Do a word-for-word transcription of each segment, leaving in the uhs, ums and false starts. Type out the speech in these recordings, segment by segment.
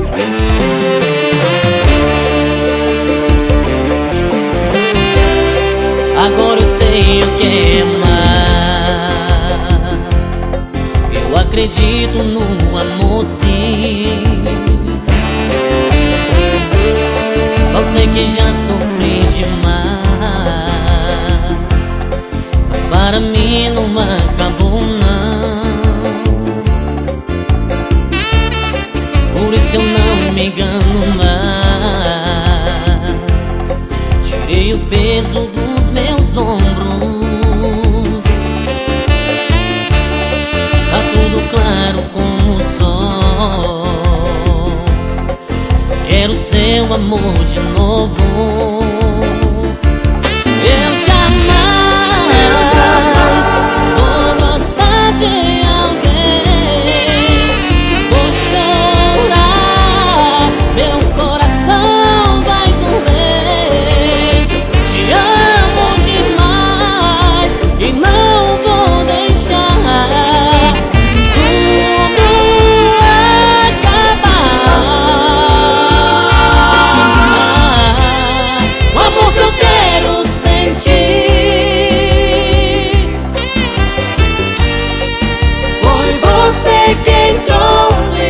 Agora eu sei o que é amar. Eu acredito no amor, sim. Só sei que já sofri demais, mas para mim não acabou não. Por isso eu não me engano mais. Tirei o peso dos meus ombros. Tá tudo claro como o sol. Só quero seu amor de novo. Eu jamais vou gostar de alguém. Vou chorar, meu coração vai doer. Te amo demais e não vou deixar tudo acabar. O amor que eu quero sentir foi você quem trouxe.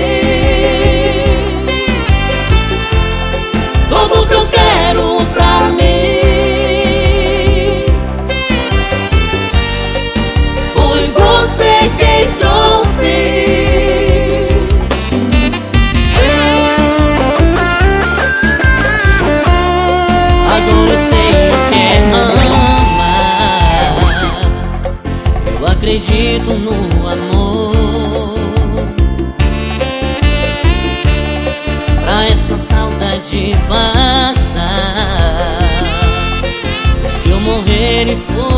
Tudo que eu quero pra mim foi você quem trouxe. Agora eu sei o que é amar. Eu acredito no amor. Pra essa saudade passar, se eu morrer e for